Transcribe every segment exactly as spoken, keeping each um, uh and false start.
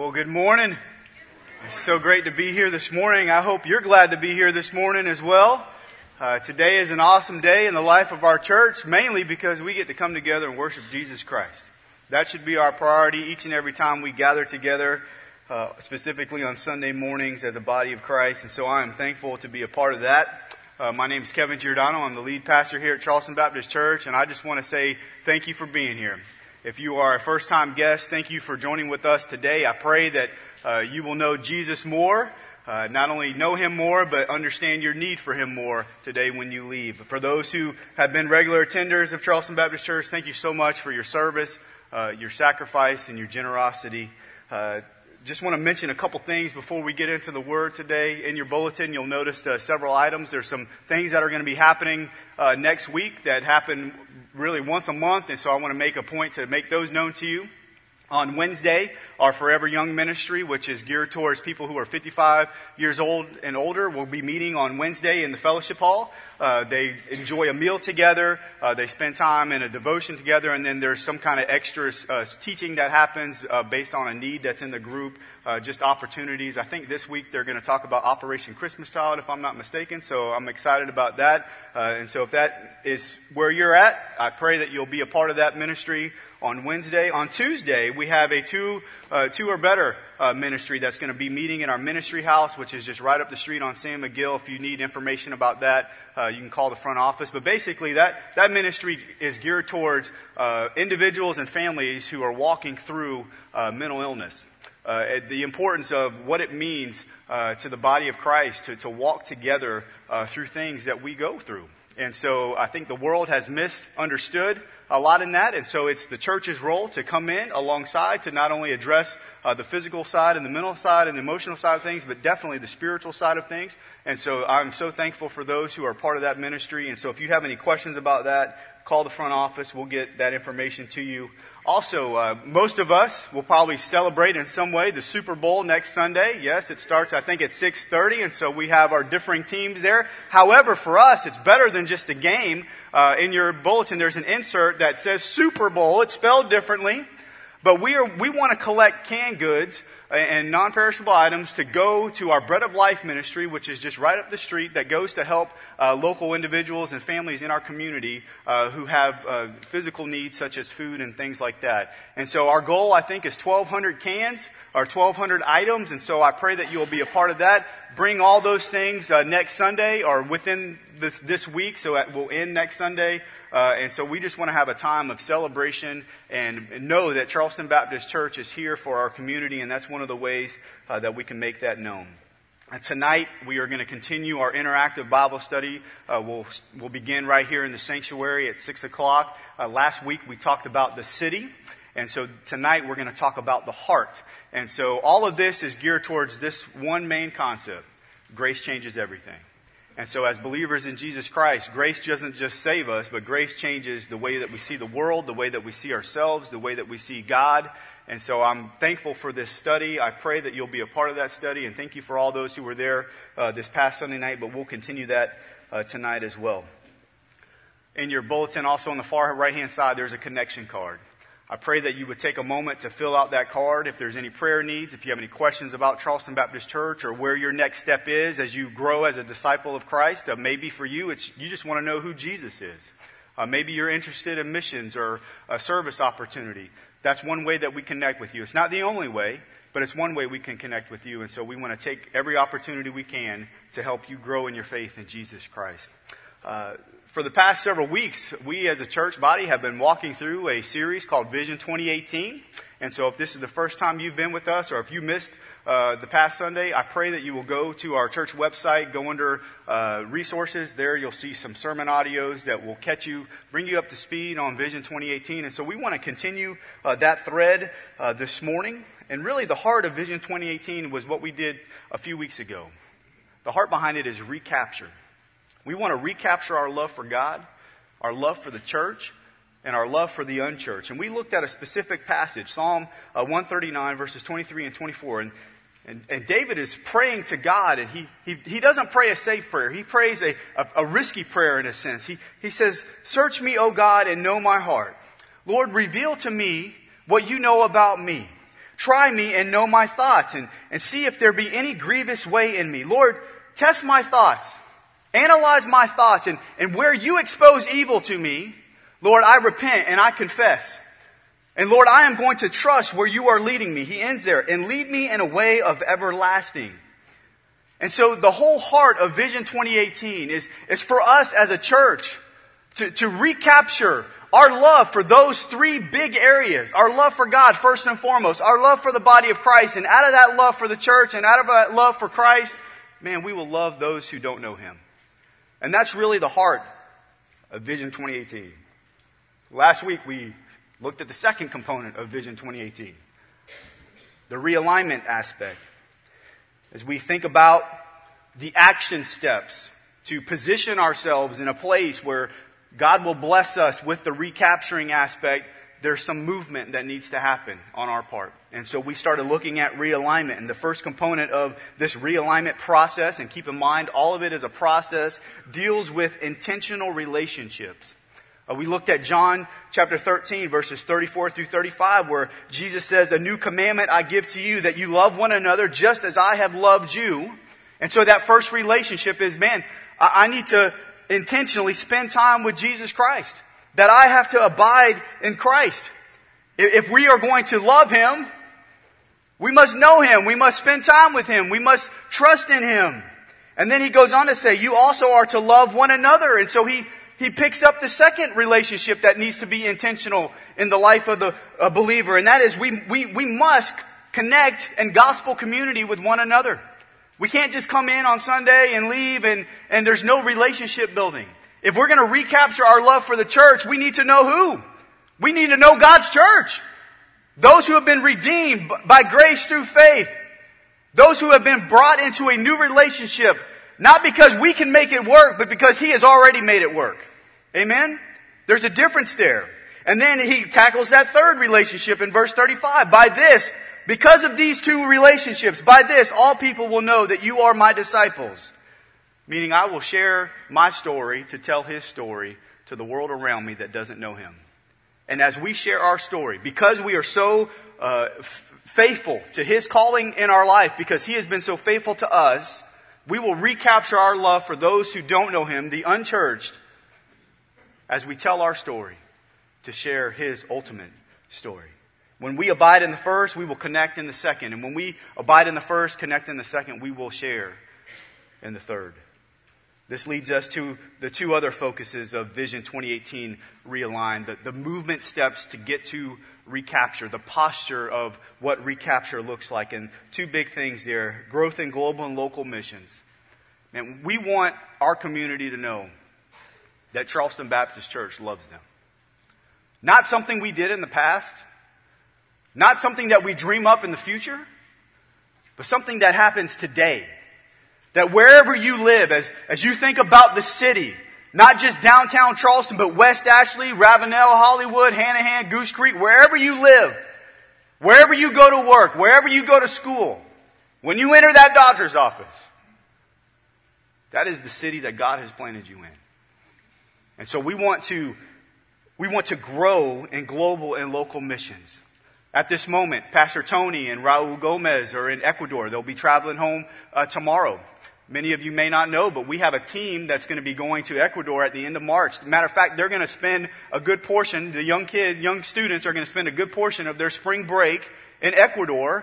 Well, good morning. It's so great to be here this morning. I hope you're glad to be here this morning as well. Uh, today is an awesome day in the life of our church, mainly because we get to come together and worship Jesus Christ. That should be our priority each and every time we gather together, uh, specifically on Sunday mornings as a body of Christ. And so I am thankful to be a part of that. Uh, my name is Kevin Giordano. I'm the lead pastor here at Charleston Baptist Church, and I just want to say thank you for being here. If you are a first-time guest, thank you for joining with us today. I pray that uh, you will know Jesus more, uh, not only know Him more, but understand your need for Him more today when you leave. For those who have been regular attenders of Charleston Baptist Church, thank you so much for your service, uh, your sacrifice, and your generosity. Uh, just want to mention a couple things before we get into the Word today. In your bulletin, you'll notice uh, several items. There's some things that are going to be happening uh, next week that happen really once a month, and so I want to make a point to make those known to you. On Wednesday, our Forever Young Ministry, which is geared towards people who are fifty-five years old and older, will be meeting on Wednesday in the fellowship hall. Uh, they enjoy a meal together, uh, they spend time in a devotion together, and then there's some kind of extra uh, teaching that happens uh, based on a need that's in the group, uh, just opportunities. I think this week they're going to talk about Operation Christmas Child, if I'm not mistaken, so I'm excited about that. Uh, and so if that is where you're at, I pray that you'll be a part of that ministry on Wednesday. On Tuesday, we have a two uh, two or better uh, ministry that's going to be meeting in our ministry house, which is just right up the street on Sam McGill. If you need information about that, uh, you can call the front office. But basically, that, that ministry is geared towards uh, individuals and families who are walking through uh, mental illness. Uh, the importance of what it means uh, to the body of Christ to, to walk together uh, through things that we go through. And so I think the world has misunderstood a lot in that. And so it's the church's role to come in alongside to not only address uh, the physical side and the mental side and the emotional side of things, but definitely the spiritual side of things. And so I'm so thankful for those who are part of that ministry. And so if you have any questions about that, call the front office. We'll get that information to you. Also, uh, most of us will probably celebrate in some way the Super Bowl next Sunday. Yes, it starts, I think, at six thirty, and so we have our differing teams there. However, for us, it's better than just a game. Uh, in your bulletin, there's an insert that says Super Bowl. It's spelled differently, but we are we want to collect canned goods and non-perishable items to go to our Bread of Life ministry, which is just right up the street, that goes to help uh, local individuals and families in our community uh, who have uh, physical needs such as food and things like that. And so our goal, I think, is twelve hundred cans or twelve hundred items, and so I pray that you'll be a part of that. Bring all those things uh, next Sunday or within this, this week, so it will end next Sunday. Uh, and so we just want to have a time of celebration and know that Charleston Baptist Church is here for our community, and that's one of the ways uh, that we can make that known. And tonight, we are going to continue our interactive Bible study. Uh, we'll, we'll begin right here in the sanctuary at six o'clock. Uh, last week, we talked about the city. And so tonight, we're going to talk about the heart. And so all of this is geared towards this one main concept. Grace changes everything. And so as believers in Jesus Christ, grace doesn't just save us, but grace changes the way that we see the world, the way that we see ourselves, the way that we see God. And so I'm thankful for this study. I pray that you'll be a part of that study. And thank you for all those who were there uh, this past Sunday night, but we'll continue that uh, tonight as well. In your bulletin, also on the far right-hand side, there's a connection card. I pray that you would take a moment to fill out that card. If there's any prayer needs, if you have any questions about Charleston Baptist Church or where your next step is as you grow as a disciple of Christ, uh, maybe for you, it's you just want to know who Jesus is. Uh, maybe you're interested in missions or a service opportunity. That's one way that we connect with you. It's not the only way, but it's one way we can connect with you. And so we want to take every opportunity we can to help you grow in your faith in Jesus Christ. Uh, For the past several weeks, we as a church body have been walking through a series called Vision twenty eighteen. And so if this is the first time you've been with us, or if you missed uh, the past Sunday, I pray that you will go to our church website, go under uh, resources. There you'll see some sermon audios that will catch you, bring you up to speed on Vision twenty eighteen. And so we want to continue uh, that thread uh, this morning. And really the heart of Vision twenty eighteen was what we did a few weeks ago. The heart behind it is recapture. We want to recapture our love for God, our love for the church, and our love for the unchurched. And we looked at a specific passage, Psalm uh, one thirty-nine, verses twenty-three and twenty-four. And, and, and David is praying to God, and he, he, he doesn't pray a safe prayer. He prays a, a, a risky prayer in a sense. He, he says, "Search me, O God, and know my heart. Lord, reveal to me what you know about me. Try me and know my thoughts, and, and see if there be any grievous way in me. Lord, test my thoughts. Analyze my thoughts, and, and where you expose evil to me, Lord, I repent and I confess. And Lord, I am going to trust where you are leading me. He ends there. And lead me in a way of everlasting. And so the whole heart of Vision twenty eighteen is, is for us as a church to, to recapture our love for those three big areas. Our love for God, first and foremost. Our love for the body of Christ. And out of that love for the church and out of that love for Christ, man, we will love those who don't know Him. And that's really the heart of Vision twenty eighteen. Last week we looked at the second component of Vision twenty eighteen, the realignment aspect. As we think about the action steps to position ourselves in a place where God will bless us with the recapturing aspect, there's some movement that needs to happen on our part. And so we started looking at realignment. And the first component of this realignment process, and keep in mind all of it is a process, deals with intentional relationships. Uh, we looked at John chapter thirteen, verses thirty-four through thirty-five, where Jesus says, "A new commandment I give to you, that you love one another just as I have loved you." And so that first relationship is, man, I, I need to intentionally spend time with Jesus Christ. That I have to abide in Christ. If, if we are going to love Him, we must know Him. We must spend time with Him. We must trust in Him. And then He goes on to say, you also are to love one another. And so He He picks up the second relationship that needs to be intentional in the life of the a believer. And that is we, we, we must connect in gospel community with one another. We can't just come in on Sunday and leave and, and there's no relationship building. If we're going to recapture our love for the church, we need to know who. We need to know God's church. Those who have been redeemed by grace through faith. Those who have been brought into a new relationship. Not because we can make it work, but because He has already made it work. Amen? There's a difference there. And then He tackles that third relationship in verse thirty-five. By this, because of these two relationships, by this all people will know that you are my disciples. Meaning I will share my story to tell His story to the world around me that doesn't know Him. And as we share our story, because we are so uh, f- faithful to His calling in our life, because He has been so faithful to us, we will recapture our love for those who don't know Him, the unchurched, as we tell our story to share His ultimate story. When we abide in the first, we will connect in the second. And when we abide in the first, connect in the second, we will share in the third. This leads us to the two other focuses of Vision twenty eighteen Realigned. The, the movement steps to get to recapture. The posture of what recapture looks like. And two big things there. Growth in global and local missions. And we want our community to know that Charleston Baptist Church loves them. Not something we did in the past. Not something that we dream up in the future. But something that happens today. That wherever you live, as, as you think about the city, not just downtown Charleston, but West Ashley, Ravenel, Hollywood, Hanahan, Goose Creek, wherever you live, wherever you go to work, wherever you go to school, when you enter that doctor's office, that is the city that God has planted you in. And so we want to, we want to grow in global and local missions. At this moment, Pastor Tony and Raul Gomez are in Ecuador. They'll be traveling home uh, tomorrow. Many of you may not know, but we have a team that's going to be going to Ecuador at the end of March. Matter of fact, they're going to spend a good portion, the young kid, young students are going to spend a good portion of their spring break in Ecuador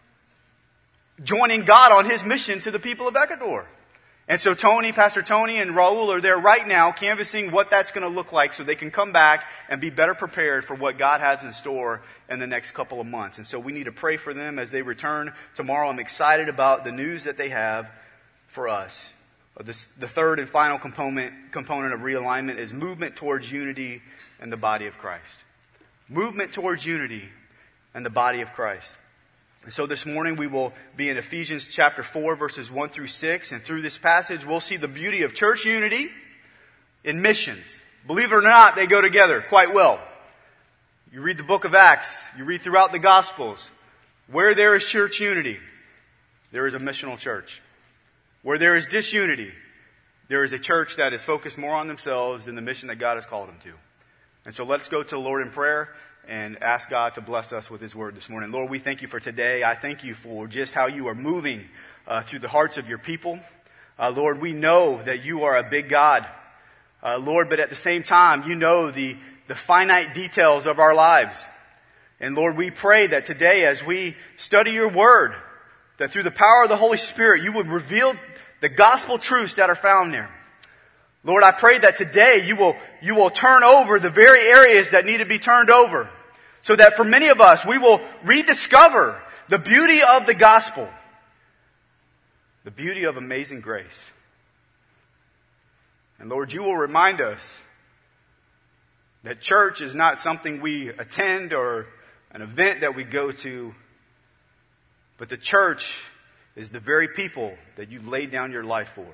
joining God on His mission to the people of Ecuador. And so Tony, Pastor Tony and Raul are there right now canvassing what that's going to look like so they can come back and be better prepared for what God has in store in the next couple of months. And so we need to pray for them as they return tomorrow. I'm excited about the news that they have for us. This, the third and final component, component of realignment is movement towards unity in the body of Christ. Movement towards unity in the body of Christ. And so this morning we will be in Ephesians chapter four, verses one through six. And through this passage we'll see the beauty of church unity in missions. Believe it or not, they go together quite well. You read the book of Acts, you read throughout the Gospels. Where there is church unity, there is a missional church. Where there is disunity, there is a church that is focused more on themselves than the mission that God has called them to. And so let's go to the Lord in prayer, and ask God to bless us with His Word this morning. Lord, we thank You for today. I thank You for just how You are moving uh, through the hearts of Your people. Uh, Lord, we know that You are a big God. Uh, Lord, but at the same time, You know the, the finite details of our lives. And Lord, we pray that today as we study Your Word, that through the power of the Holy Spirit, You would reveal the gospel truths that are found there. Lord, I pray that today you will, you will turn over the very areas that need to be turned over, so that for many of us, we will rediscover the beauty of the gospel, the beauty of amazing grace. And Lord, You will remind us that church is not something we attend or an event that we go to, but the church is the very people that You laid down Your life for.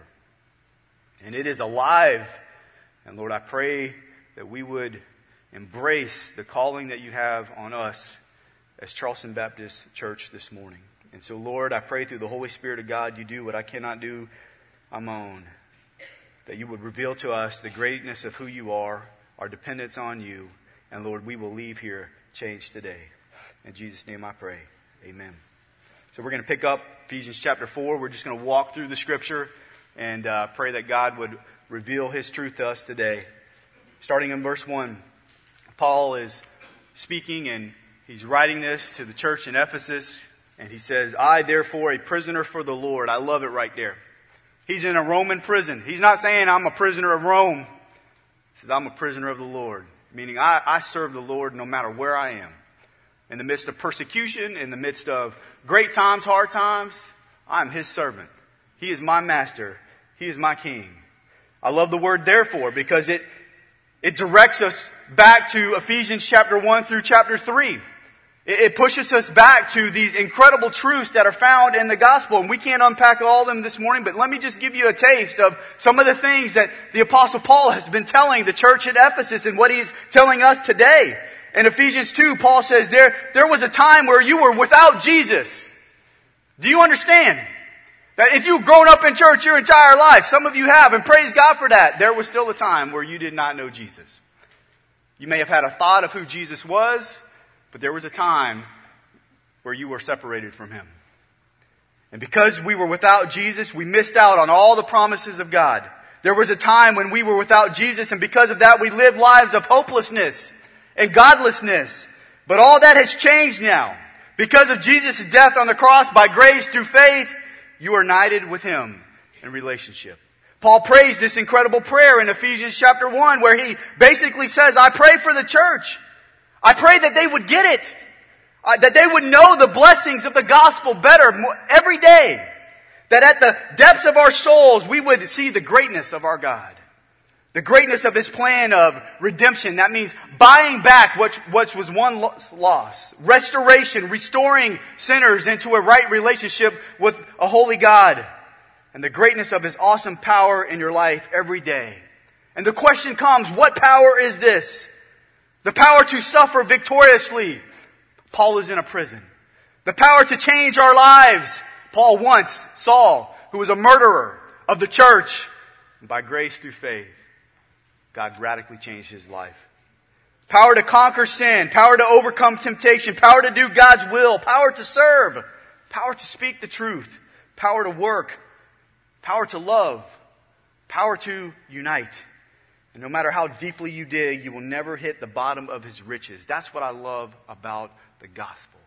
And it is alive. And Lord, I pray that we would embrace the calling that You have on us as Charleston Baptist Church this morning. And so, Lord, I pray through the Holy Spirit of God, You do what I cannot do on my own. That You would reveal to us the greatness of who You are, our dependence on You. And Lord, we will leave here changed today. In Jesus' name I pray. Amen. So we're going to pick up Ephesians chapter four. We're just going to walk through the Scripture and uh, pray that God would reveal His truth to us today. Starting in verse one, Paul is speaking and he's writing this to the church in Ephesus. And he says, I, therefore, a prisoner for the Lord. I love it right there. He's in a Roman prison. He's not saying I'm a prisoner of Rome. He says, I'm a prisoner of the Lord. Meaning I, I serve the Lord no matter where I am. In the midst of persecution, in the midst of great times, hard times, I'm His servant. He is my master. He is my king. I love the word therefore because it, it directs us back to Ephesians chapter one through chapter three. It, it pushes us back to these incredible truths that are found in the gospel. And we can't unpack all of them this morning, but let me just give you a taste of some of the things that the Apostle Paul has been telling the church at Ephesus and what he's telling us today. In Ephesians two, Paul says, there, there was a time where you were without Jesus. Do you understand? That if you've grown up in church your entire life, some of you have, and praise God for that, there was still a time where you did not know Jesus. You may have had a thought of who Jesus was, but there was a time where you were separated from Him. And because we were without Jesus, we missed out on all the promises of God. There was a time when we were without Jesus, and because of that, we lived lives of hopelessness and godlessness. But all that has changed now. Because of Jesus' death on the cross, by grace through faith, you are united with Him in relationship. Paul prays this incredible prayer in Ephesians chapter one where he basically says, I pray for the church. I pray that they would get it. Uh, that they would know the blessings of the gospel better every day. That at the depths of our souls we would see the greatness of our God. The greatness of His plan of redemption. That means buying back what, what was one loss. Restoration, restoring sinners into a right relationship with a holy God. And the greatness of His awesome power in your life every day. And the question comes, what power is this? The power to suffer victoriously. Paul is in a prison. The power to change our lives. Paul once, Saul, who was a murderer of the church, and by grace through faith, God radically changed his life. Power to conquer sin. Power to overcome temptation. Power to do God's will. Power to serve. Power to speak the truth. Power to work. Power to love. Power to unite. And no matter how deeply you dig, you will never hit the bottom of His riches. That's what I love about the gospel.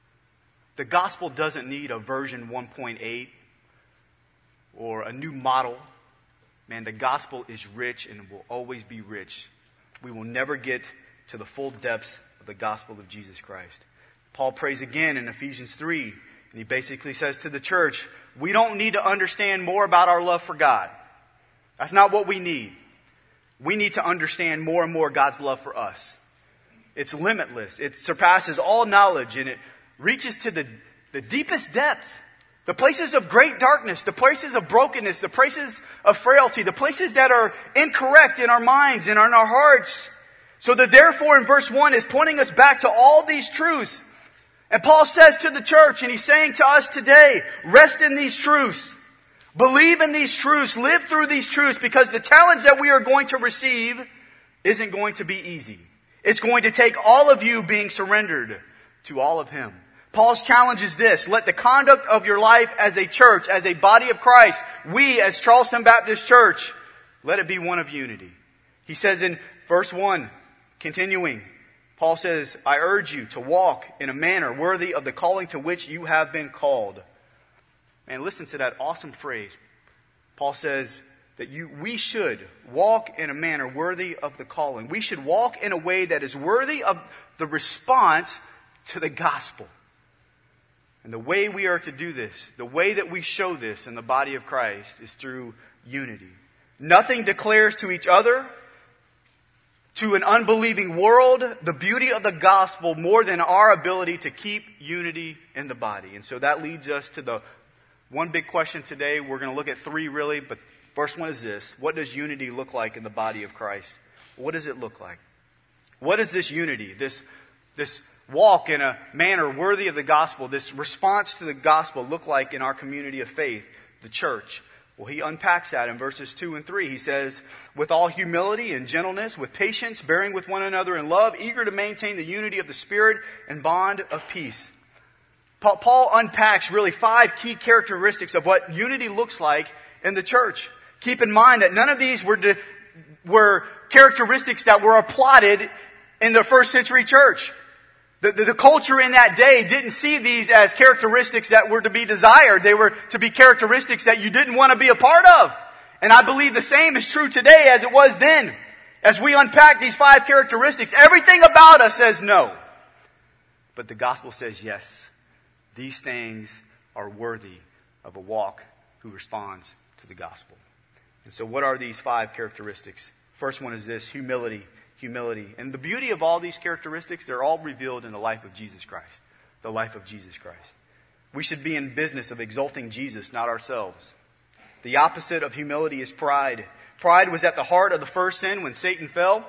The gospel doesn't need a version one point eight or a new model. Man, the gospel is rich and will always be rich. We will never get to the full depths of the gospel of Jesus Christ. Paul prays again in Ephesians three, and he basically says to the church, we don't need to understand more about our love for God. That's not what we need. We need to understand more and more God's love for us. It's limitless. It surpasses all knowledge, and it reaches to the, the deepest depths. The places of great darkness, the places of brokenness, the places of frailty, the places that are incorrect in our minds and in our hearts. So the therefore in verse one is pointing us back to all these truths. And Paul says to the church, and he's saying to us today, rest in these truths. Believe in these truths. Live through these truths, because the challenge that we are going to receive isn't going to be easy. It's going to take all of you being surrendered to all of Him. Paul's challenge is this: let the conduct of your life as a church, as a body of Christ, we as Charleston Baptist Church, let it be one of unity. He says in verse one, continuing, Paul says, I urge you to walk in a manner worthy of the calling to which you have been called. Man, listen to that awesome phrase. Paul says that you, we should walk in a manner worthy of the calling. We should walk in a way that is worthy of the response to the gospel. And the way we are to do this, the way that we show this in the body of Christ, is through unity. Nothing declares to each other, to an unbelieving world, the beauty of the gospel more than our ability to keep unity in the body. And so that leads us to the one big question today. We're going to look at three really, but first one is this: what does unity look like in the body of Christ? What does it look like? What is this unity, this, this walk in a manner worthy of the gospel, this response to the gospel look like in our community of faith, the church? Well, he unpacks that in verses two and three. He says, with all humility and gentleness, with patience, bearing with one another in love, eager to maintain the unity of the Spirit and bond of peace. Paul unpacks really five key characteristics of what unity looks like in the church. Keep in mind that none of these were, de- were characteristics that were applauded in the first century church. The, the, the culture in that day didn't see these as characteristics that were to be desired. They were to be characteristics that you didn't want to be a part of. And I believe the same is true today as it was then. As we unpack these five characteristics, everything about us says no. But the gospel says yes. These things are worthy of a walk who responds to the gospel. And so what are these five characteristics? First one is this: humility. Humility. And the beauty of all these characteristics, they're all revealed in the life of Jesus Christ. The life of Jesus Christ. We should be in business of exalting Jesus, not ourselves. The opposite of humility is pride. Pride was at the heart of the first sin when Satan fell.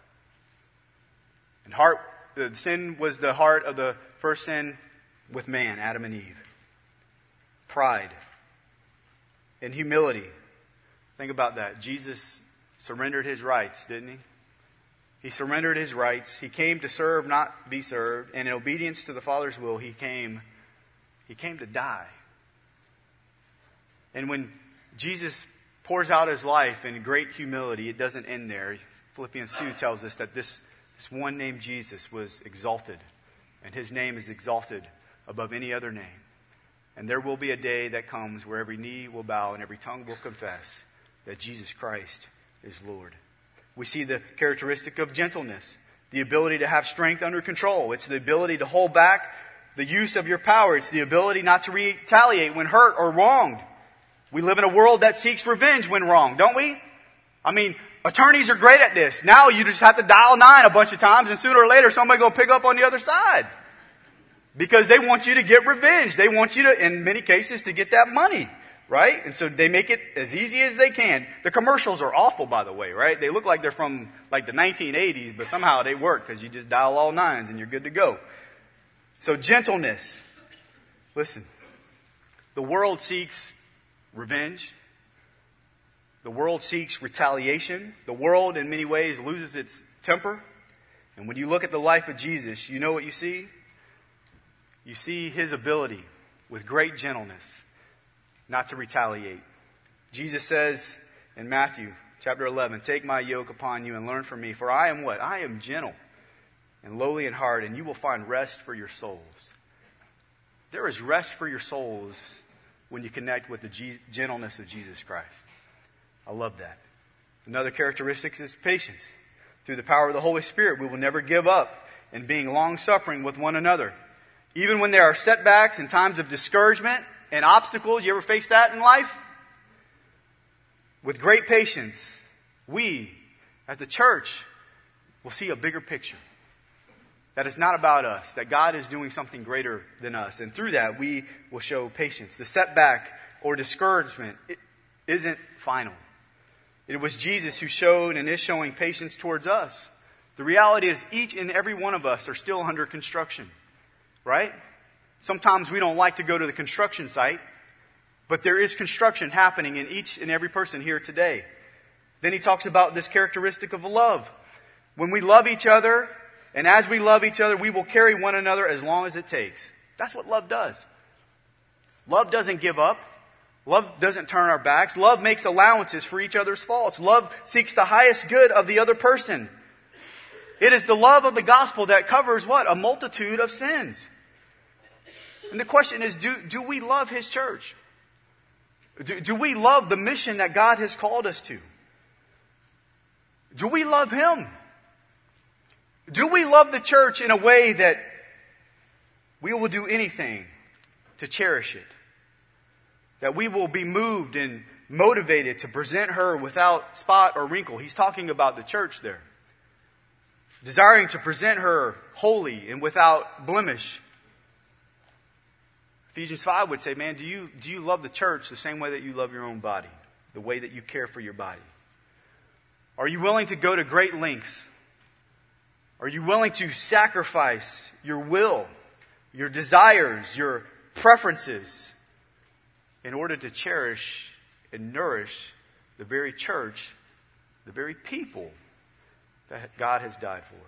And heart, the sin was the heart of the first sin with man, Adam and Eve. Pride. And humility. Think about that. Jesus surrendered His rights, didn't He? He surrendered His rights. He came to serve, not be served. And in obedience to the Father's will, He came, He came to die. And when Jesus pours out His life in great humility, it doesn't end there. Philippians two tells us that this, this one named Jesus was exalted. And His name is exalted above any other name. And there will be a day that comes where every knee will bow and every tongue will confess that Jesus Christ is Lord. We see the characteristic of gentleness, the ability to have strength under control. It's the ability to hold back the use of your power. It's the ability not to retaliate when hurt or wronged. We live in a world that seeks revenge when wronged, don't we? I mean, attorneys are great at this. Now you just have to dial nine a bunch of times and sooner or later somebody will pick up on the other side. Because they want you to get revenge. They want you to, in many cases, to get that money. Right? And so they make it as easy as they can. The commercials are awful, by the way, right? They look like they're from like the nineteen eighties, but somehow they work because you just dial all nines and you're good to go. So gentleness. Listen, the world seeks revenge. The world seeks retaliation. The world, in many ways, loses its temper. And when you look at the life of Jesus, you know what you see? You see His ability with great gentleness not to retaliate. Jesus says in Matthew chapter eleven, take my yoke upon you and learn from me, for I am what? I am gentle and lowly in heart, and you will find rest for your souls. There is rest for your souls when you connect with the G- gentleness of Jesus Christ. I love that. Another characteristic is patience. Through the power of the Holy Spirit, we will never give up in being long-suffering with one another. Even when there are setbacks and times of discouragement and obstacles, you ever face that in life? With great patience, we, as a church, will see a bigger picture. That it's not about us, that God is doing something greater than us. And through that, we will show patience. The setback or discouragement isn't final. It was Jesus who showed and is showing patience towards us. The reality is each and every one of us are still under construction. Right? Sometimes we don't like to go to the construction site, but there is construction happening in each and every person here today. Then he talks about this characteristic of love. When we love each other And as we love each other, we will carry one another as long as it takes. That's what love does. Love doesn't give up. Love doesn't turn our backs. Love makes allowances for each other's faults. Love seeks the highest good of the other person. It is the love of the gospel that covers what? A multitude of sins. And the question is, do, do we love His church? Do, do we love the mission that God has called us to? Do we love Him? Do we love the church in a way that we will do anything to cherish it? That we will be moved and motivated to present her without spot or wrinkle. He's talking about the church there. Desiring to present her holy and without blemish. Ephesians five would say, man, do you, do you love the church the same way that you love your own body? The way that you care for your body? Are you willing to go to great lengths? Are you willing to sacrifice your will, your desires, your preferences in order to cherish and nourish the very church, the very people that God has died for?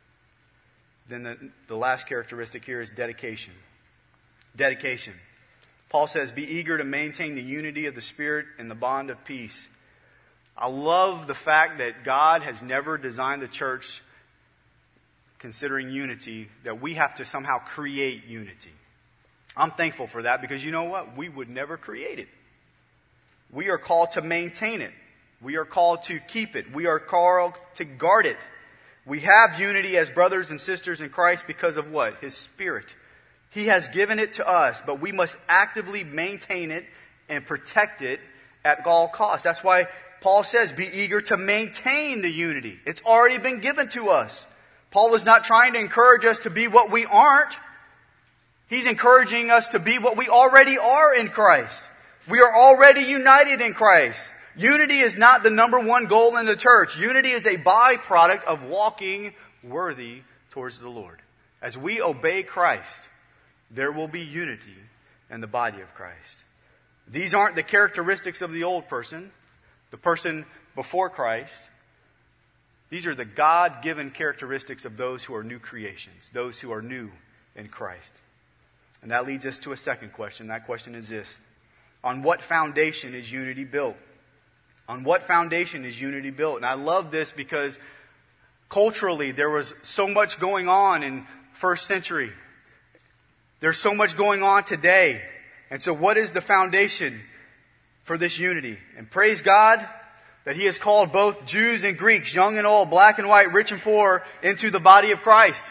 Then the, the last characteristic here is dedication. Dedication. Paul says, be eager to maintain the unity of the Spirit and the bond of peace. I love the fact that God has never designed the church considering unity, that we have to somehow create unity. I'm thankful for that because you know what? We would never create it. We are called to maintain it. We are called to keep it. We are called to guard it. We have unity as brothers and sisters in Christ because of what? His Spirit. He has given it to us, but we must actively maintain it and protect it at all costs. That's why Paul says, be eager to maintain the unity. It's already been given to us. Paul is not trying to encourage us to be what we aren't. He's encouraging us to be what we already are in Christ. We are already united in Christ. Unity is not the number one goal in the church. Unity is a byproduct of walking worthy towards the Lord. As we obey Christ, there will be unity in the body of Christ. These aren't the characteristics of the old person, the person before Christ. These are the God-given characteristics of those who are new creations, those who are new in Christ. And that leads us to a second question. That question is this: on what foundation is unity built? On what foundation is unity built? And I love this because culturally there was so much going on in first century. There's so much going on today. And so what is the foundation for this unity? And praise God that He has called both Jews and Greeks, young and old, black and white, rich and poor, into the body of Christ.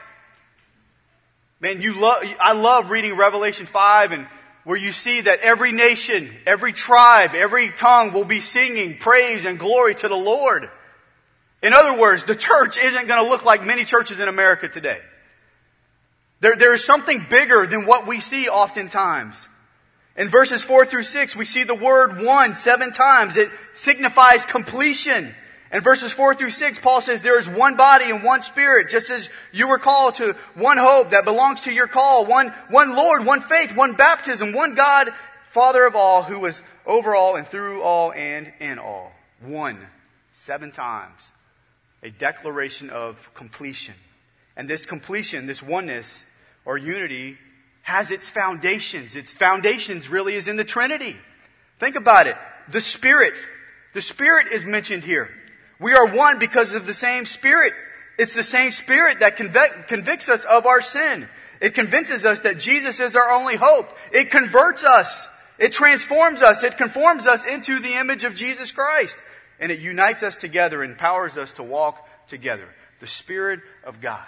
Man, you love, I love reading Revelation five, and where you see that every nation, every tribe, every tongue will be singing praise and glory to the Lord. In other words, the church isn't going to look like many churches in America today. There, there is something bigger than what we see oftentimes. In verses four through six, we see the word one seven times. It signifies completion. In verses four through six, Paul says there is one body and one Spirit, just as you were called to one hope that belongs to your call, one, one Lord, one faith, one baptism, one God, Father of all, who is over all and through all and in all. One, seven times. A declaration of completion. And this completion, this oneness or unity, has its foundations. Its foundations really is in the Trinity. Think about it. The Spirit. The Spirit is mentioned here. We are one because of the same Spirit. It's the same Spirit that convic- convicts us of our sin. It convinces us that Jesus is our only hope. It converts us. It transforms us. It conforms us into the image of Jesus Christ. And it unites us together, empowers us to walk together. The Spirit of God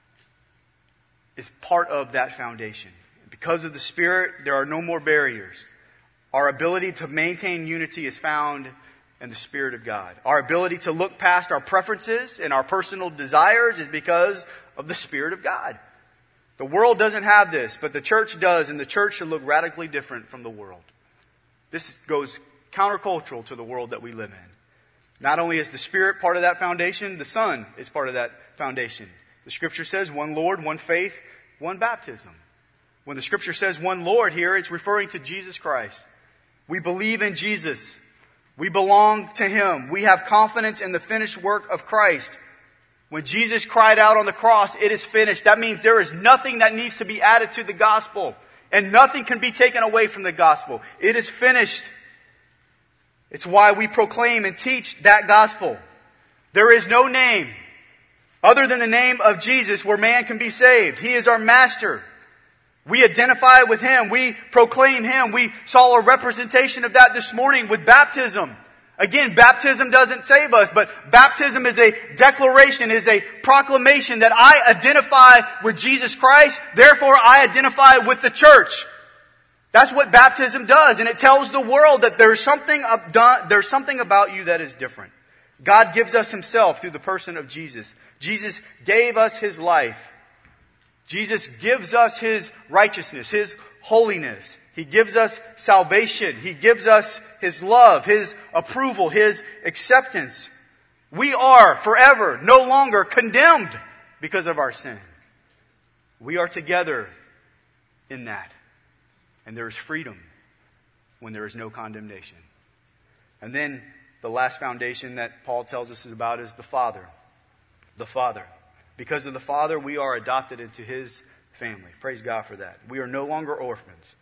is part of that foundation. Because of the Spirit, there are no more barriers. Our ability to maintain unity is found in the Spirit of God. Our ability to look past our preferences and our personal desires is because of the Spirit of God. The world doesn't have this, but the church does, and the church should look radically different from the world. This goes countercultural to the world that we live in. Not only is the Spirit part of that foundation, the Son is part of that foundation. The Scripture says one Lord, one faith, one baptism. When the Scripture says one Lord here, it's referring to Jesus Christ. We believe in Jesus. We belong to Him. We have confidence in the finished work of Christ. When Jesus cried out on the cross, "It is finished," that means there is nothing that needs to be added to the gospel. And nothing can be taken away from the gospel. It is finished. It's why we proclaim and teach that gospel. There is no name other than the name of Jesus where man can be saved. He is our master. We identify with Him. We proclaim Him. We saw a representation of that this morning with baptism. Again, baptism doesn't save us, but baptism is a declaration, is a proclamation that I identify with Jesus Christ, therefore I identify with the church. That's what baptism does, and it tells the world that there's something done, there's something about you that is different. God gives us Himself through the person of Jesus. Jesus gave us His life. Jesus gives us His righteousness, His holiness. He gives us salvation. He gives us His love, His approval, His acceptance. We are forever no longer condemned because of our sin. We are together in that. And there is freedom when there is no condemnation. And then the last foundation that Paul tells us about is the Father. The Father. Because of the Father, we are adopted into His family. Praise God for that. We are no longer orphans.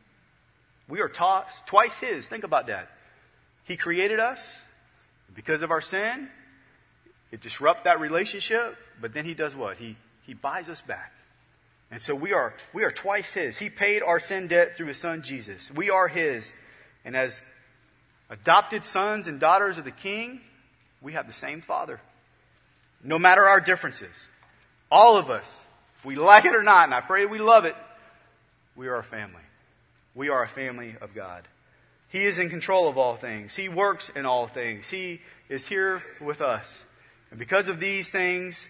We are taught twice His. Think about that. He created us. Because of our sin, it disrupts that relationship. But then He does what? He, he buys us back. And so we are, we are twice His. He paid our sin debt through His Son Jesus. We are His. And as adopted sons and daughters of the King, we have the same Father. No matter our differences. All of us, if we like it or not, and I pray we love it, we are a family. We are a family of God. He is in control of all things. He works in all things. He is here with us. And because of these things,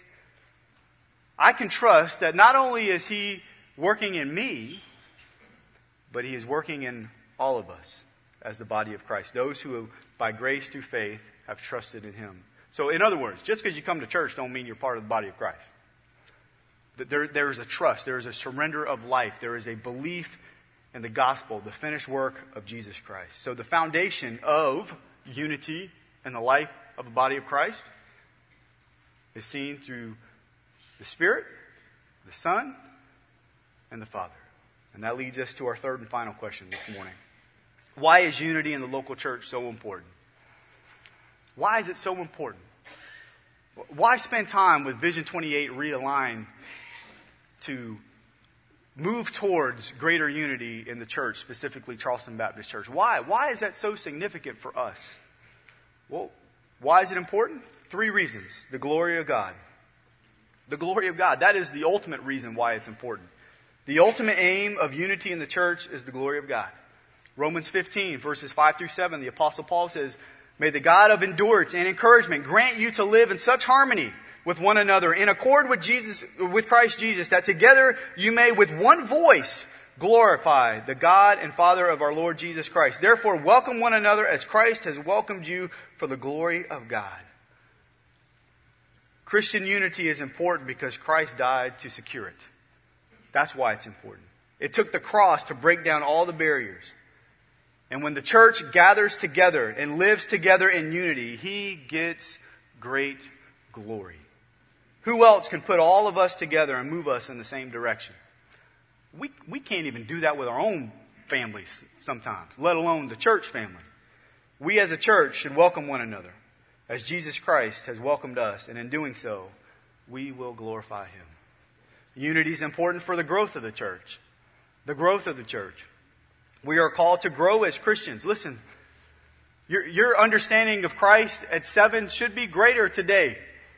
I can trust that not only is He working in me, but He is working in all of us as the body of Christ. Those who, by grace through faith, have trusted in Him. So in other words, just because you come to church don't mean you're part of the body of Christ. There, there is a trust. There is a surrender of life. There is a belief in the gospel, the finished work of Jesus Christ. So the foundation of unity in the life of the body of Christ is seen through the Spirit, the Son, and the Father. And that leads us to our third and final question this morning. Why is unity in the local church so important? Why is it so important? Why spend time with Vision twenty-eight realigned to move towards greater unity in the church, specifically Charleston Baptist Church? Why? Why is that so significant for us? Well, why is it important? Three reasons. The glory of God. The glory of God. That is the ultimate reason why it's important. The ultimate aim of unity in the church is the glory of God. Romans fifteen, verses five through seven, the Apostle Paul says, "May the God of endurance and encouragement grant you to live in such harmony with one another, in accord with Jesus, with Christ Jesus, that together you may with one voice glorify the God and Father of our Lord Jesus Christ. Therefore welcome one another as Christ has welcomed you for the glory of God." Christian unity is important because Christ died to secure it. That's why it's important. It took the cross to break down all the barriers. And when the church gathers together and lives together in unity, He gets great glory. Who else can put all of us together and move us in the same direction? We, we can't even do that with our own families sometimes, let alone the church family. We as a church should welcome one another as Jesus Christ has welcomed us. And in doing so, we will glorify Him. Unity is important for the growth of the church. The growth of the church. We are called to grow as Christians. Listen, your, your understanding of Christ at seven should be greater today.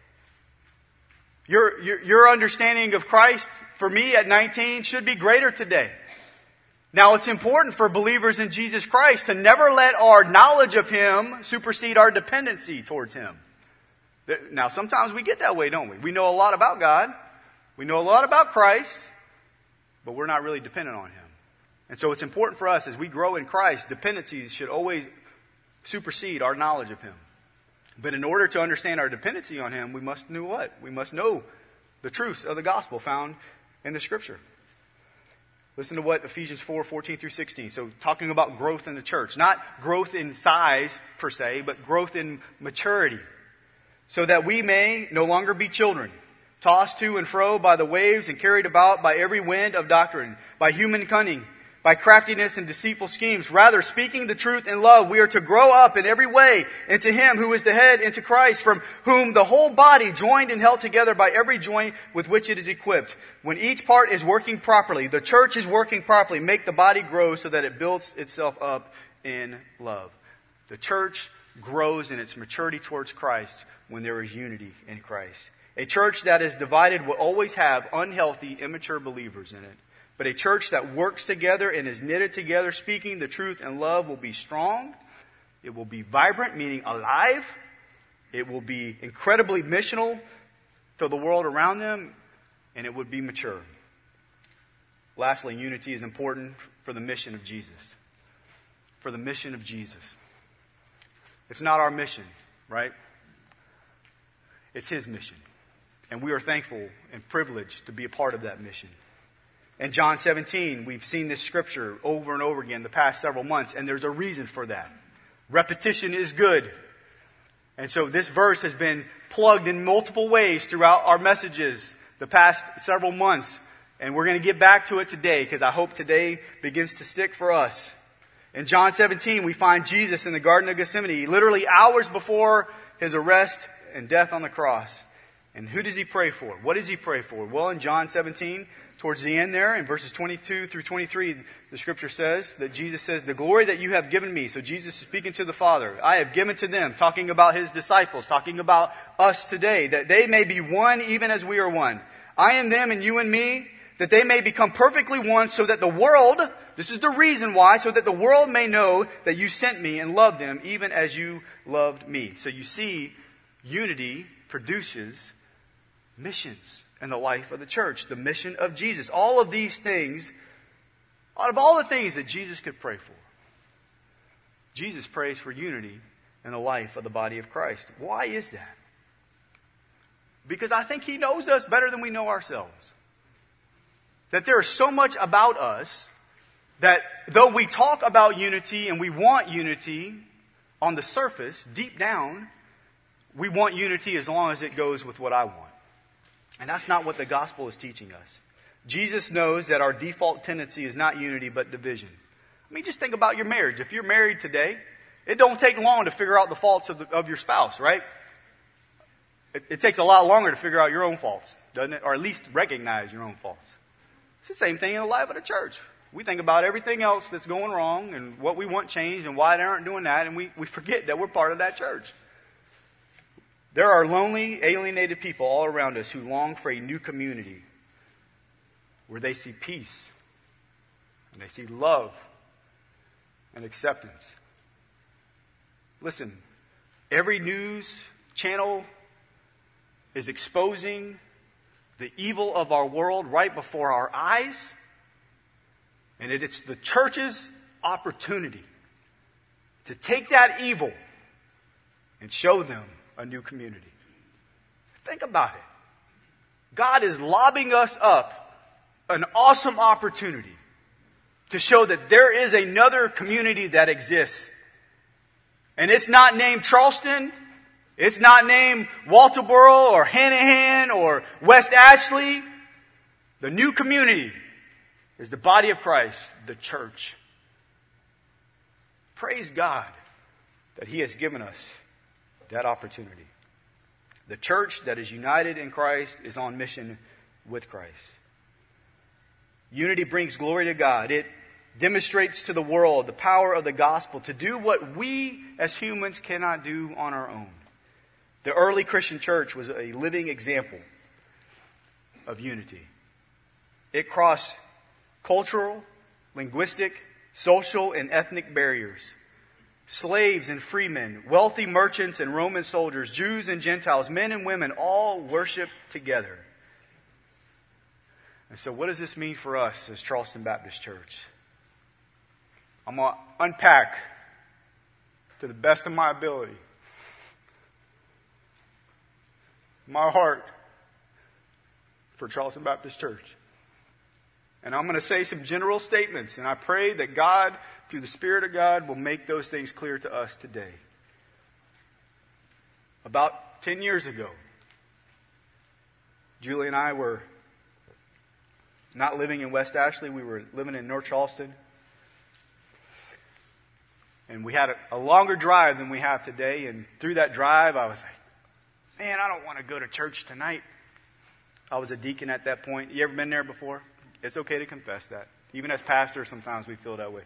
Your, your, your understanding of Christ, for me at nineteen, should be greater today. Now, it's important for believers in Jesus Christ to never let our knowledge of Him supersede our dependency towards Him. Now, sometimes we get that way, don't we? We know a lot about God. We know a lot about Christ, but we're not really dependent on Him. And so it's important for us as we grow in Christ, dependencies should always supersede our knowledge of Him. But in order to understand our dependency on Him, we must know what? We must know the truths of the gospel found in the Scripture. Listen to what Ephesians four, fourteen through sixteen. So talking about growth in the church. Not growth in size per se, but growth in maturity. so that we may no longer be children, tossed to and fro by the waves and carried about by every wind of doctrine, by human cunning, by craftiness and deceitful schemes. Rather, speaking the truth in love, we are to grow up in every way into Him who is the head, into Christ, from whom the whole body, joined and held together by every joint with which it is equipped, when each part is working properly, the church is working properly, make the body grow so that it builds itself up in love. The church grows in its maturity towards Christ when there is unity in Christ. A church that is divided will always have unhealthy, immature believers in it. But a church that works together and is knitted together, speaking the truth in love, will be strong. It will be vibrant, meaning alive. It will be incredibly missional to the world around them. And it would be mature. Lastly, unity is important for the mission of Jesus. For the mission of Jesus. It's not our mission, right? It's His mission. And we are thankful and privileged to be a part of that mission. In John seventeen, we've seen this scripture over and over again the past several months, and there's a reason for that. Repetition is good. And so this verse has been plugged in multiple ways throughout our messages the past several months. And we're going to get back to it today, because I hope today begins to stick for us. In John seventeen, we find Jesus in the Garden of Gethsemane, literally hours before His arrest and death on the cross. And who does He pray for? What does He pray for? Well, in John seventeen, towards the end there, in verses twenty-two through twenty-three, the scripture says that Jesus says, the glory that you have given me. So Jesus is speaking to the Father. I have given to them, talking about His disciples, talking about us today, that they may be one even as we are one. I and them and you and me, that they may become perfectly one, so that the world, this is the reason why, so that the world may know that you sent me and loved them even as you loved me. So you see, unity produces missions in the life of the church. The mission of Jesus. All of these things, out of all the things that Jesus could pray for, Jesus prays for unity in the life of the body of Christ. Why is that? Because I think He knows us better than we know ourselves. That there is so much about us that though we talk about unity and we want unity on the surface, deep down, we want unity as long as it goes with what I want. And that's not what the gospel is teaching us. Jesus knows that our default tendency is not unity but division. I mean, just think about your marriage. If you're married today, it don't take long to figure out the faults of, the, of your spouse, right? It, it takes a lot longer to figure out your own faults, doesn't it? Or at least recognize your own faults. It's the same thing in the life of the church. We think about everything else that's going wrong and what we want changed and why they aren't doing that, and we, we forget that we're part of that church. There are lonely, alienated people all around us who long for a new community where they see peace and they see love and acceptance. Listen, every news channel is exposing the evil of our world right before our eyes, and it's the church's opportunity to take that evil and show them a new community. Think about it. God is lobbing us up an awesome opportunity to show that there is another community that exists. And it's not named Charleston. It's not named Walterboro or Hanahan or West Ashley. The new community is the body of Christ, the church. Praise God that He has given us that opportunity. The church that is united in Christ is on mission with Christ. Unity brings glory to God. It demonstrates to the world the power of the gospel to do what we as humans cannot do on our own. The early Christian church was a living example of unity. It crossed cultural, linguistic, social, and ethnic barriers. Slaves and freemen, wealthy merchants and Roman soldiers, Jews and Gentiles, men and women, all worship together. And so what does this mean for us as Charleston Baptist Church? I'm going to unpack to the best of my ability my heart for Charleston Baptist Church. And I'm going to say some general statements, and I pray that God, through the Spirit of God, will make those things clear to us today. About ten years ago, Julie and I were not living in West Ashley. We were living in North Charleston. And we had a, a longer drive than we have today. And through that drive, I was like, man, I don't want to go to church tonight. I was a deacon at that point. You ever been there before? It's okay to confess that. Even as pastors, sometimes we feel that way.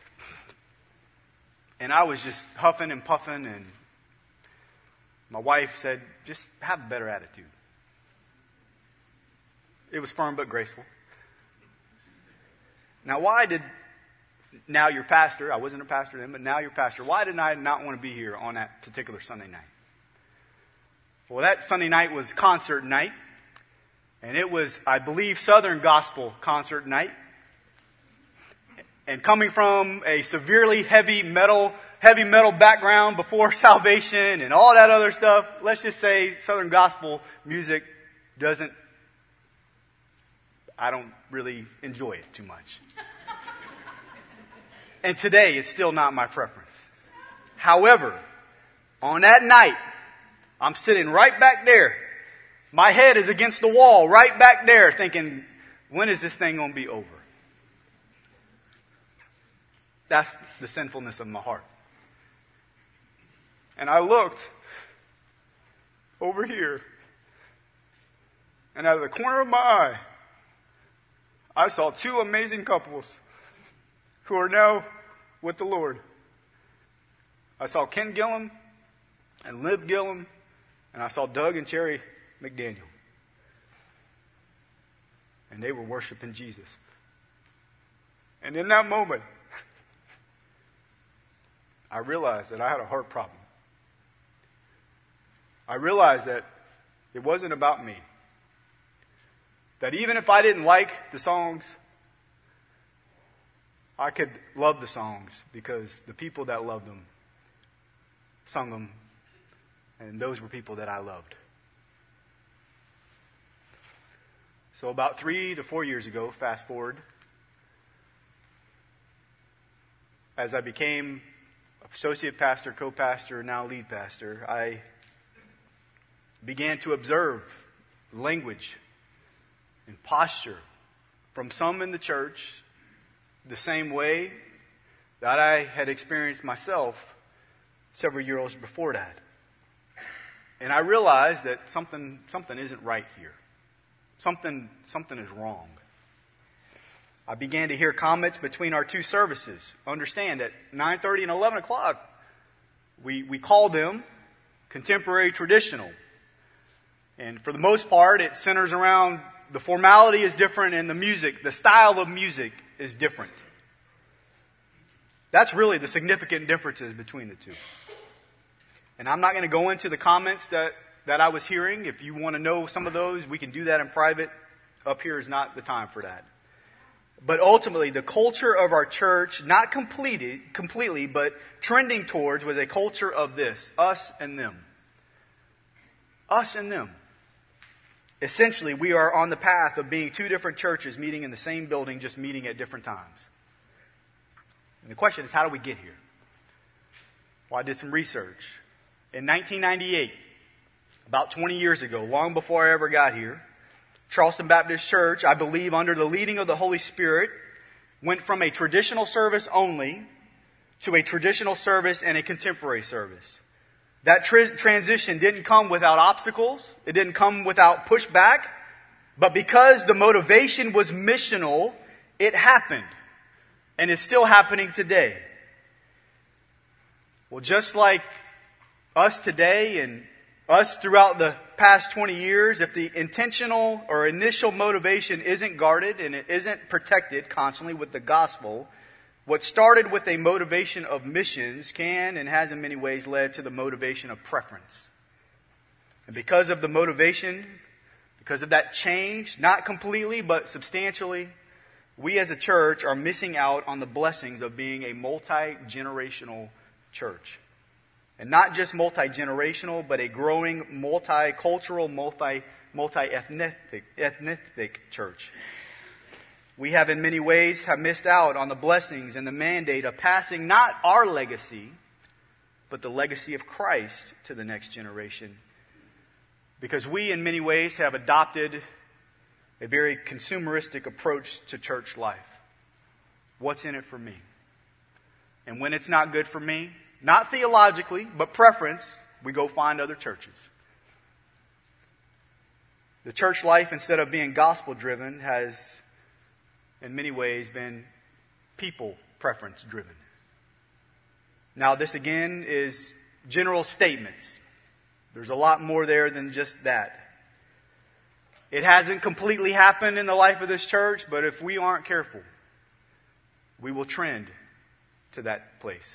And I was just huffing and puffing, and my wife said, just have a better attitude. It was firm but graceful. Now, why did, now you're pastor, I wasn't a pastor then, but now you're pastor, why did I not want to be here on that particular Sunday night? Well, that Sunday night was concert night, and it was, I believe, Southern Gospel concert night. And coming from a severely heavy metal, heavy metal background before salvation and all that other stuff, let's just say Southern Gospel music doesn't, I don't really enjoy it too much. And today, it's still not my preference. However, on that night, I'm sitting right back there. My head is against the wall, right back there, thinking, when is this thing going to be over? That's the sinfulness of my heart. And I looked over here, and out of the corner of my eye, I saw two amazing couples who are now with the Lord. I saw Ken Gillum and Liv Gillum, and I saw Doug and Cherry McDaniel. And they were worshiping Jesus. And in that moment, I realized that I had a heart problem. I realized that it wasn't about me. That even if I didn't like the songs, I could love the songs because the people that loved them sung them, and those were people that I loved. So about three to four years ago, fast forward, as I became associate pastor, co-pastor, now lead pastor, I began to observe language and posture from some in the church the same way that I had experienced myself several years before that. And I realized that something something isn't right here. Something something is wrong. I began to hear comments between our two services. Understand at nine thirty and eleven o'clock, we, we call them contemporary traditional. And for the most part, it centers around the formality is different and the music, the style of music is different. That's really the significant differences between the two. And I'm not going to go into the comments that, that I was hearing. If you want to know some of those, we can do that in private. Up here is not the time for that. But ultimately, the culture of our church, not completed, completely, but trending towards, was a culture of this, us and them. Us and them. Essentially, we are on the path of being two different churches meeting in the same building, just meeting at different times. And the question is, how do we get here? Well, I did some research. In nineteen ninety-eight, about twenty years ago, long before I ever got here, Charleston Baptist Church, I believe under the leading of the Holy Spirit, went from a traditional service only to a traditional service and a contemporary service. That tra- transition didn't come without obstacles. It didn't come without pushback. But because the motivation was missional, it happened. And it's still happening today. Well, just like us today and us throughout the past twenty years, if the intentional or initial motivation isn't guarded and it isn't protected constantly with the gospel, what started with a motivation of missions can and has in many ways led to the motivation of preference. And because of the motivation, because of that change, not completely but substantially, we as a church are missing out on the blessings of being a multi-generational church. And not just multi-generational, but a growing multicultural, multi, multi-ethnic ethnic church. We have in many ways have missed out on the blessings and the mandate of passing not our legacy, but the legacy of Christ to the next generation. Because we, in many ways, have adopted a very consumeristic approach to church life. What's in it for me? And when it's not good for me, not theologically, but preference, we go find other churches. The church life, instead of being gospel-driven, has, in many ways, been people preference-driven. Now, this again is general statements. There's a lot more there than just that. It hasn't completely happened in the life of this church, but if we aren't careful, we will trend to that place.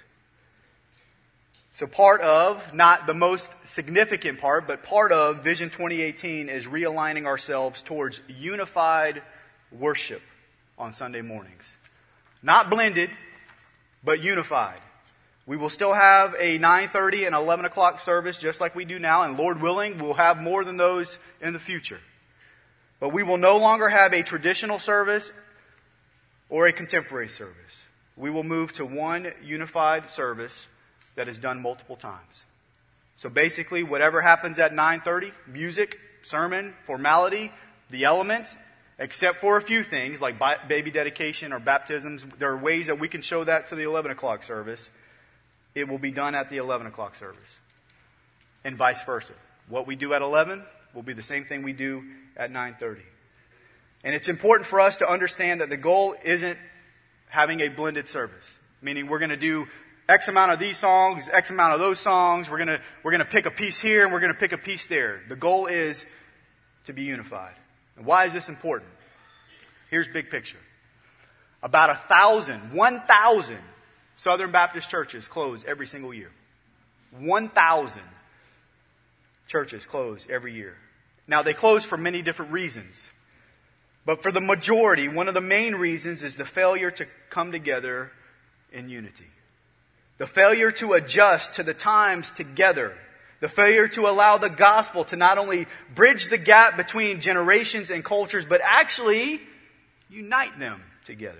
So part of, not the most significant part, but part of Vision twenty eighteen is realigning ourselves towards unified worship on Sunday mornings. Not blended, but unified. We will still have a nine thirty and eleven o'clock service just like we do now, and Lord willing, we'll have more than those in the future. But we will no longer have a traditional service or a contemporary service. We will move to one unified service that is done multiple times. So basically, whatever happens at nine thirty, music, sermon, formality, the elements, except for a few things like baby dedication or baptisms, there are ways that we can show that to the eleven o'clock service. It will be done at the eleven o'clock service. And vice versa. What we do at eleven will be the same thing we do at nine thirty. And it's important for us to understand that the goal isn't having a blended service. Meaning we're going to do X amount of these songs, X amount of those songs. We're going to, we're going to pick a piece here and we're going to pick a piece there. The goal is to be unified. And why is this important? Here's big picture. About a thousand, one thousand Southern Baptist churches close every single year. One thousand churches close every year. Now they close for many different reasons. But for the majority, one of the main reasons is the failure to come together in unity. The failure to adjust to the times together. The failure to allow the gospel to not only bridge the gap between generations and cultures, but actually unite them together.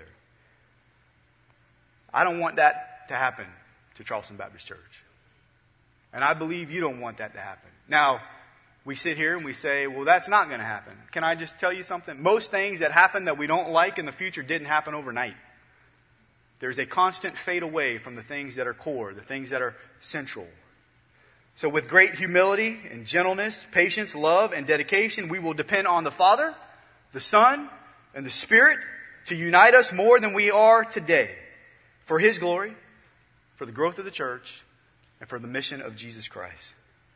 I don't want that to happen to Charleston Baptist Church. And I believe you don't want that to happen. Now, we sit here and we say, well, that's not going to happen. Can I just tell you something? Most things that happen that we don't like in the future didn't happen overnight. There's a constant fade away from the things that are core, the things that are central. So with great humility and gentleness, patience, love, and dedication, we will depend on the Father, the Son, and the Spirit to unite us more than we are today for His glory, for the growth of the church, and for the mission of Jesus Christ.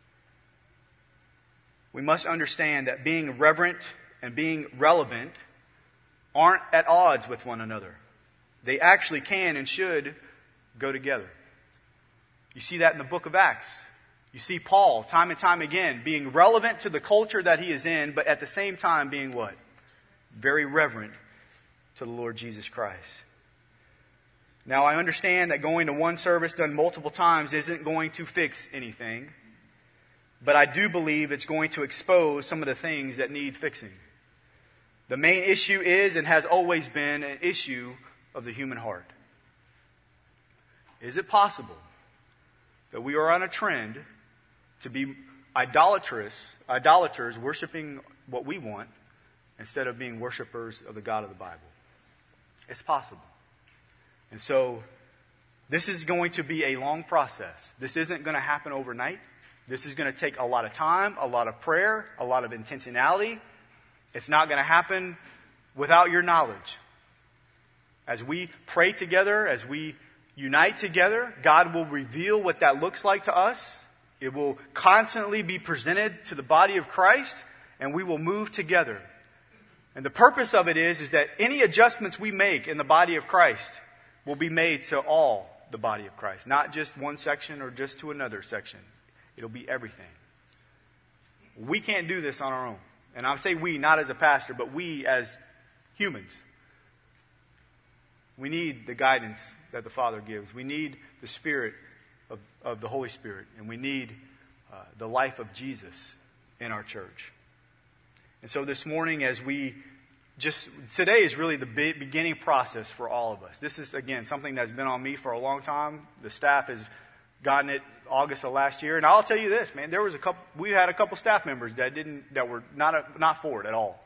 We must understand that being reverent and being relevant aren't at odds with one another. They actually can and should go together. You see that in the book of Acts. You see Paul, time and time again, being relevant to the culture that he is in, but at the same time being what? Very reverent to the Lord Jesus Christ. Now, I understand that going to one service done multiple times isn't going to fix anything, but I do believe it's going to expose some of the things that need fixing. The main issue is and has always been an issue of the human heart. Is it possible that we are on a trend to be idolatrous, idolaters worshiping what we want instead of being worshipers of the God of the Bible? It's possible. And so this is going to be a long process. This isn't going to happen overnight. This is going to take a lot of time, a lot of prayer, a lot of intentionality. It's not going to happen without your knowledge. As we pray together, as we unite together, God will reveal what that looks like to us. It will constantly be presented to the body of Christ, and we will move together. And the purpose of it is, is that any adjustments we make in the body of Christ will be made to all the body of Christ, not just one section or just to another section. It'll be everything. We can't do this on our own. And I say we, not as a pastor, but we as humans. We need the guidance that the Father gives. We need the Spirit of, of the Holy Spirit. And we need uh, the life of Jesus in our church. And so this morning as we just, today is really the be- beginning process for all of us. This is, again, something that's been on me for a long time. The staff has gotten it August of last year. And I'll tell you this, man, there was a couple, we had a couple staff members that didn't, that were not, a, not for it at all.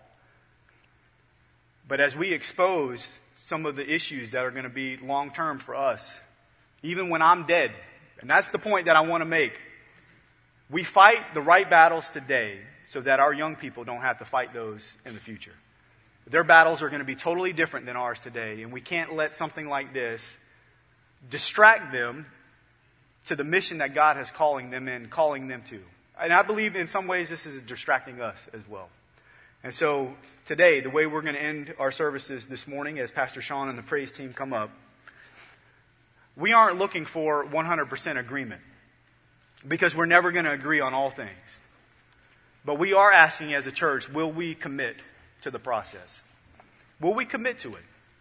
But as we expose some of the issues that are going to be long-term for us, even when I'm dead, and that's the point that I want to make, we fight the right battles today so that our young people don't have to fight those in the future. Their battles are going to be totally different than ours today, and we can't let something like this distract them to the mission that God is calling them in, calling them to. And I believe in some ways this is distracting us as well. And so today, the way we're going to end our services this morning as Pastor Sean and the praise team come up, we aren't looking for one hundred percent agreement because we're never going to agree on all things. But we are asking as a church, will we commit to the process? Will we commit to it?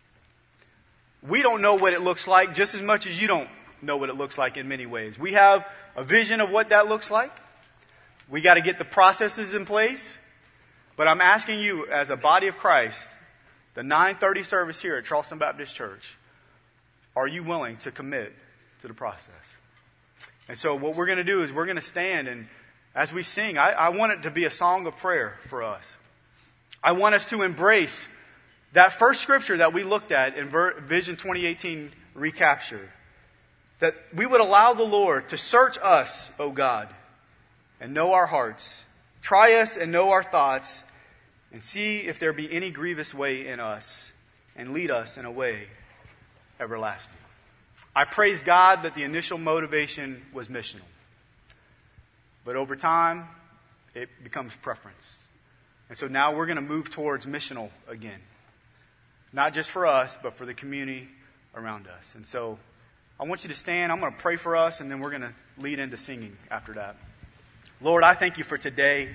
We don't know what it looks like just as much as you don't know what it looks like in many ways. We have a vision of what that looks like. We got to get the processes in place. But I'm asking you as a body of Christ, the nine thirty service here at Charleston Baptist Church, are you willing to commit to the process? And so what we're going to do is we're going to stand, and as we sing, I, I want it to be a song of prayer for us. I want us to embrace that first scripture that we looked at in Vision twenty eighteen Recapture. That we would allow the Lord to search us, O God, and know our hearts. Try us and know our thoughts, and see if there be any grievous way in us, and lead us in a way everlasting. I praise God that the initial motivation was missional. But over time, it becomes preference. And so now we're going to move towards missional again. Not just for us, but for the community around us. And so I want you to stand. I'm going to pray for us, and then we're going to lead into singing after that. Lord, I thank you for today.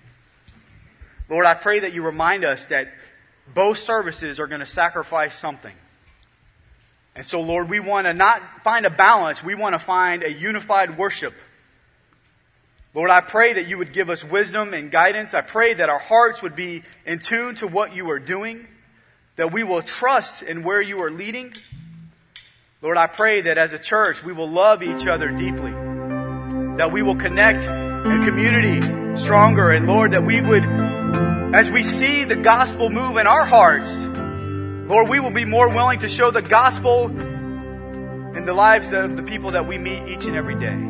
Lord, I pray that you remind us that both services are going to sacrifice something. And so, Lord, we want to not find a balance. We want to find a unified worship. Lord, I pray that you would give us wisdom and guidance. I pray that our hearts would be in tune to what you are doing, that we will trust in where you are leading. Lord, I pray that as a church, we will love each other deeply, that we will connect in community stronger, and Lord, that we would, as we see the gospel move in our hearts, Lord, we will be more willing to show the gospel in the lives of the people that we meet each and every day.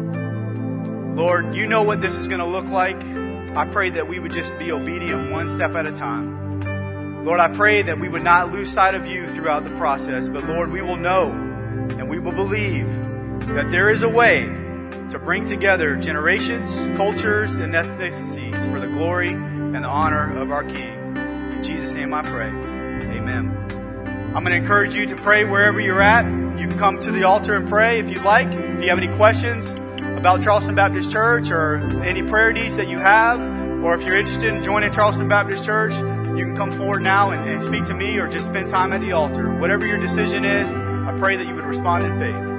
Lord, you know what this is going to look like. I pray that we would just be obedient one step at a time. Lord, I pray that we would not lose sight of you throughout the process, but Lord, we will know and we will believe that there is a way to bring together generations, cultures, and ethnicities for the glory and the honor of our King. In Jesus' name I pray. Amen. I'm going to encourage you to pray wherever you're at. You can come to the altar and pray if you'd like. If you have any questions about Charleston Baptist Church or any prayer needs that you have, or if you're interested in joining Charleston Baptist Church, you can come forward now and, and speak to me, or just spend time at the altar. Whatever your decision is, I pray that you would respond in faith.